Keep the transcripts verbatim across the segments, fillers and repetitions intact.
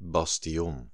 Bastion.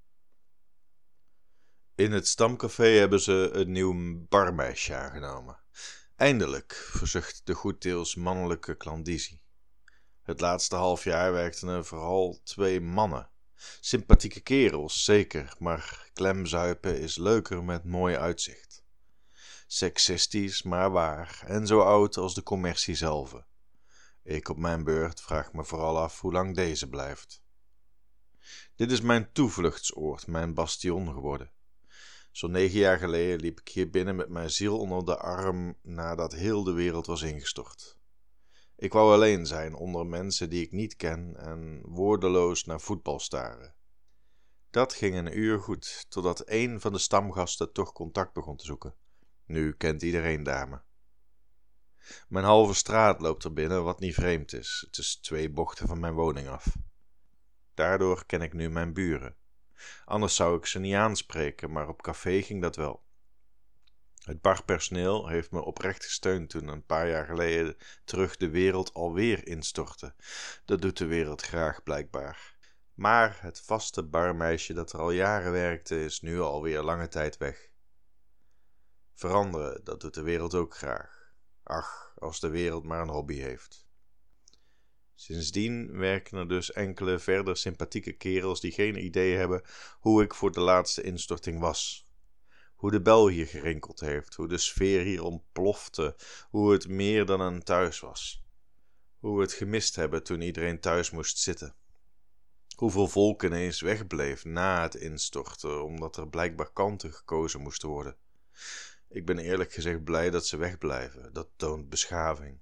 In het stamcafé hebben ze een nieuw barmeisje aangenomen. Eindelijk, verzucht de goeddeels mannelijke klandizie. Het laatste half jaar werkten er vooral twee mannen. Sympathieke kerels, zeker, maar klemzuipen is leuker met mooi uitzicht. Seksistisch, maar waar, en zo oud als de commercie zelve. Ik op mijn beurt vraag me vooral af hoe lang deze blijft. Dit is mijn toevluchtsoord, mijn bastion geworden. Zo'n negen jaar geleden liep ik hier binnen met mijn ziel onder de arm nadat heel de wereld was ingestort. Ik wou alleen zijn onder mensen die ik niet ken en woordeloos naar voetbal staren. Dat ging een uur goed, totdat een van de stamgasten toch contact begon te zoeken. Nu kent iedereen daar me. Mijn halve straat loopt er binnen, wat niet vreemd is. Het is twee bochten van mijn woning af. Daardoor ken ik nu mijn buren. Anders zou ik ze niet aanspreken, maar op café ging dat wel. Het barpersoneel heeft me oprecht gesteund toen een paar jaar geleden terug de wereld alweer instortte. Dat doet de wereld graag blijkbaar. Maar het vaste barmeisje dat er al jaren werkte is nu alweer lange tijd weg. Veranderen, dat doet de wereld ook graag. Ach, als de wereld maar een hobby heeft. Sindsdien werken er dus enkele verder sympathieke kerels die geen idee hebben hoe ik voor de laatste instorting was. Hoe de bel hier gerinkeld heeft, hoe de sfeer hier ontplofte, hoe het meer dan een thuis was. Hoe we het gemist hebben toen iedereen thuis moest zitten. Hoeveel volk ineens wegbleef na het instorten, omdat er blijkbaar kanten gekozen moesten worden. Ik ben eerlijk gezegd blij dat ze wegblijven, dat toont beschaving.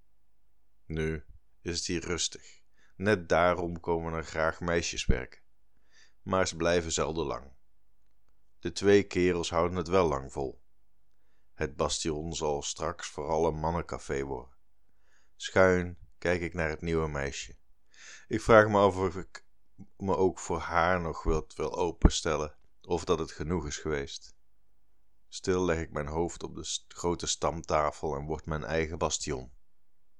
Nu is het hier rustig. Net daarom komen er graag meisjes werken. Maar ze blijven zelden lang. De twee kerels houden het wel lang vol. Het bastion zal straks vooral een mannencafé worden. Schuin kijk ik naar het nieuwe meisje. Ik vraag me af of ik me ook voor haar nog wat wil openstellen, of dat het genoeg is geweest. Stil leg ik mijn hoofd op de st- grote stamtafel en word mijn eigen bastion.